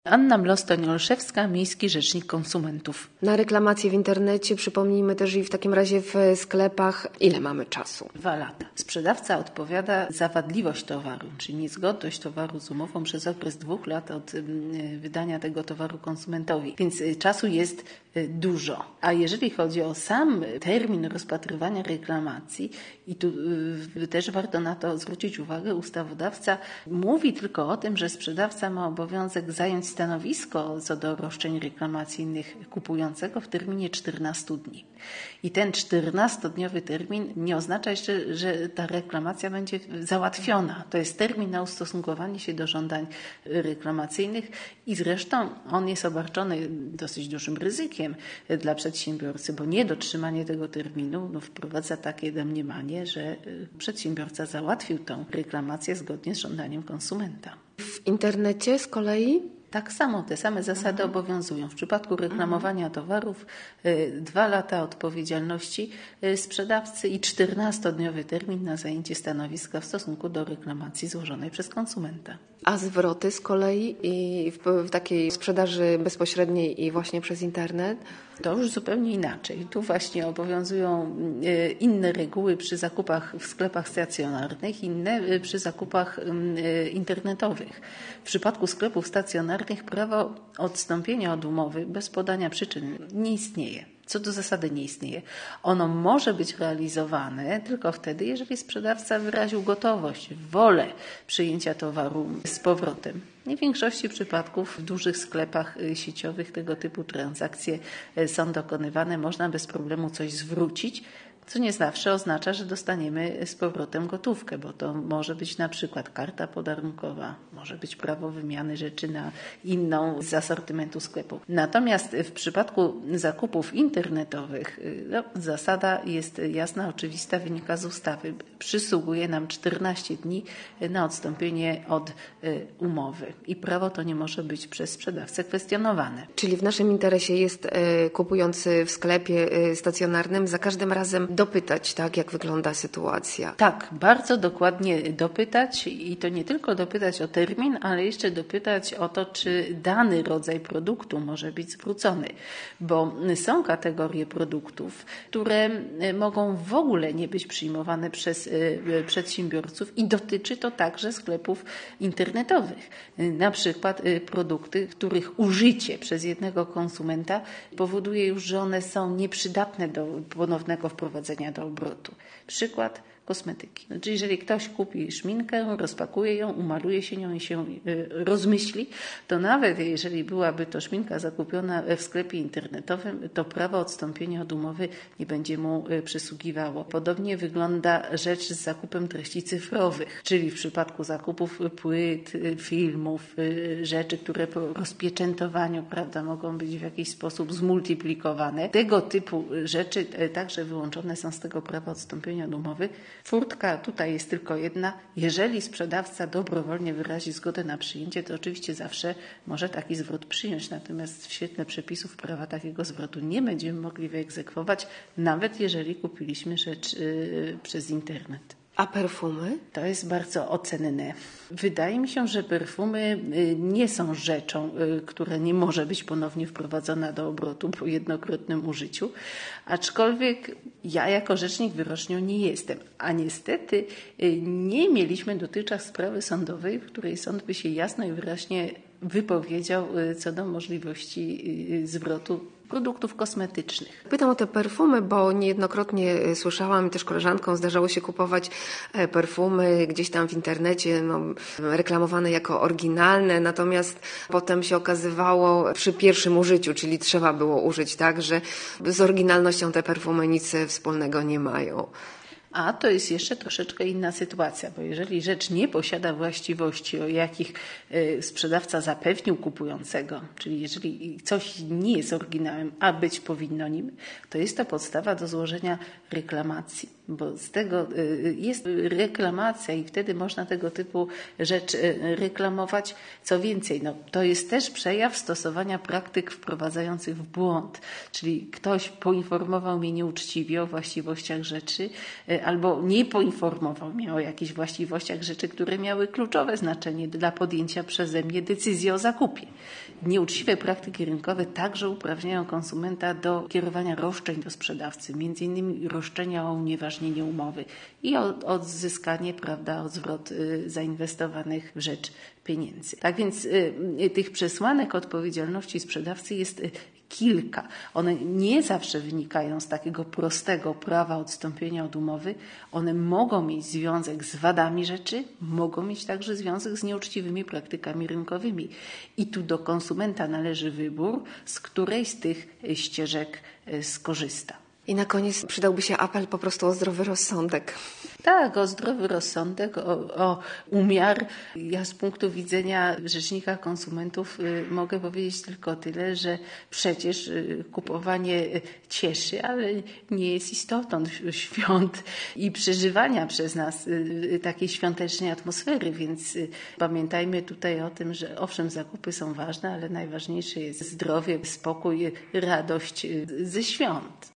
Anna Mlostoń-Olszewska, Miejski Rzecznik Konsumentów. Na reklamacje w internecie, przypomnijmy też i w takim razie w sklepach, ile mamy czasu? 2 lata. Sprzedawca odpowiada za wadliwość towaru, czyli niezgodność towaru z umową przez okres 2 lat od wydania tego towaru konsumentowi. Więc czasu jest dużo. A jeżeli chodzi o sam termin rozpatrywania reklamacji, i tu też warto na to zwrócić uwagę, ustawodawca mówi tylko o tym, że sprzedawca ma obowiązek zająć stanowisko co do roszczeń reklamacyjnych kupującego w terminie 14 dni. I ten 14-dniowy termin nie oznacza jeszcze, że ta reklamacja będzie załatwiona. To jest termin na ustosunkowanie się do żądań reklamacyjnych i zresztą on jest obarczony dosyć dużym ryzykiem dla przedsiębiorcy, bo niedotrzymanie tego terminu wprowadza takie domniemanie, że przedsiębiorca załatwił tą reklamację zgodnie z żądaniem konsumenta. W internecie z kolei? Tak samo, te same zasady obowiązują. W przypadku reklamowania towarów 2 lata odpowiedzialności sprzedawcy i 14-dniowy termin na zajęcie stanowiska w stosunku do reklamacji złożonej przez konsumenta. A zwroty z kolei i w takiej sprzedaży bezpośredniej i właśnie przez internet? To już zupełnie inaczej. Tu właśnie obowiązują inne reguły przy zakupach w sklepach stacjonarnych, inne przy zakupach internetowych. W przypadku sklepów stacjonarnych prawo odstąpienia od umowy bez podania przyczyn nie istnieje. Co do zasady nie istnieje. Ono może być realizowane tylko wtedy, jeżeli sprzedawca wyraził gotowość, wolę przyjęcia towaru z powrotem. W większości przypadków w dużych sklepach sieciowych tego typu transakcje są dokonywane. Można bez problemu coś zwrócić, co nie zawsze oznacza, że dostaniemy z powrotem gotówkę, bo to może być na przykład karta podarunkowa, może być prawo wymiany rzeczy na inną z asortymentu sklepu. Natomiast w przypadku zakupów internetowych zasada jest jasna, oczywista, wynika z ustawy. Przysługuje nam 14 dni na odstąpienie od umowy i prawo to nie może być przez sprzedawcę kwestionowane. Czyli w naszym interesie jest kupując w sklepie stacjonarnym za każdym razem dopytać, tak, jak wygląda sytuacja. Tak, bardzo dokładnie dopytać i to nie tylko dopytać o termin, ale jeszcze dopytać o to, czy dany rodzaj produktu może być zwrócony, bo są kategorie produktów, które mogą w ogóle nie być przyjmowane przez przedsiębiorców i dotyczy to także sklepów internetowych. Na przykład produkty, których użycie przez jednego konsumenta powoduje już, że one są nieprzydatne do ponownego wprowadzenia do obrotu. Przykład kosmetyki. Znaczy, jeżeli ktoś kupi szminkę, rozpakuje ją, umaluje się nią i się rozmyśli, to nawet jeżeli byłaby to szminka zakupiona w sklepie internetowym, to prawo odstąpienia od umowy nie będzie mu przysługiwało. Podobnie wygląda rzecz z zakupem treści cyfrowych, czyli w przypadku zakupów płyt, filmów, rzeczy, które po rozpieczętowaniu, mogą być w jakiś sposób zmultiplikowane. Tego typu rzeczy także wyłączone są z tego prawa odstąpienia od umowy. Furtka tutaj jest tylko jedna. Jeżeli sprzedawca dobrowolnie wyrazi zgodę na przyjęcie, to oczywiście zawsze może taki zwrot przyjąć. Natomiast w świetle przepisów prawa takiego zwrotu nie będziemy mogli wyegzekwować, nawet jeżeli kupiliśmy rzecz przez internet. A perfumy? To jest bardzo ocenne. Wydaje mi się, że perfumy nie są rzeczą, która nie może być ponownie wprowadzona do obrotu po jednokrotnym użyciu, aczkolwiek ja jako rzecznik wyrocznią nie jestem. A niestety nie mieliśmy dotychczas sprawy sądowej, w której sąd by się jasno i wyraźnie wypowiedział co do możliwości zwrotu produktów kosmetycznych. Pytam o te perfumy, bo niejednokrotnie słyszałam i też koleżankom zdarzało się kupować perfumy gdzieś tam w internecie, reklamowane jako oryginalne, natomiast potem się okazywało przy pierwszym użyciu, czyli trzeba było użyć tak, że z oryginalnością te perfumy nic wspólnego nie mają. A to jest jeszcze troszeczkę inna sytuacja, bo jeżeli rzecz nie posiada właściwości, o jakich sprzedawca zapewnił kupującego, czyli jeżeli coś nie jest oryginałem, a być powinno nim, to jest to podstawa do złożenia reklamacji. bo z tego jest reklamacja i wtedy można tego typu rzecz reklamować. Co więcej, to jest też przejaw stosowania praktyk wprowadzających w błąd, czyli ktoś poinformował mnie nieuczciwie o właściwościach rzeczy albo nie poinformował mnie o jakichś właściwościach rzeczy, które miały kluczowe znaczenie dla podjęcia przeze mnie decyzji o zakupie. Nieuczciwe praktyki rynkowe także uprawniają konsumenta do kierowania roszczeń do sprzedawcy, między innymi roszczenia o unieważnienie umowy i o odzyskanie, o zwrot zainwestowanych w rzecz pieniędzy. Tak więc tych przesłanek odpowiedzialności sprzedawcy jest kilka. One nie zawsze wynikają z takiego prostego prawa odstąpienia od umowy. One mogą mieć związek z wadami rzeczy, mogą mieć także związek z nieuczciwymi praktykami rynkowymi. I tu do konsumenta należy wybór, z której z tych ścieżek skorzysta. I na koniec przydałby się apel po prostu o zdrowy rozsądek. Tak, o zdrowy rozsądek, o umiar. Ja z punktu widzenia Rzecznika Konsumentów mogę powiedzieć tylko tyle, że przecież kupowanie cieszy, ale nie jest istotą świąt i przeżywania przez nas takiej świątecznej atmosfery, więc pamiętajmy tutaj o tym, że owszem, zakupy są ważne, ale najważniejsze jest zdrowie, spokój, radość ze świąt.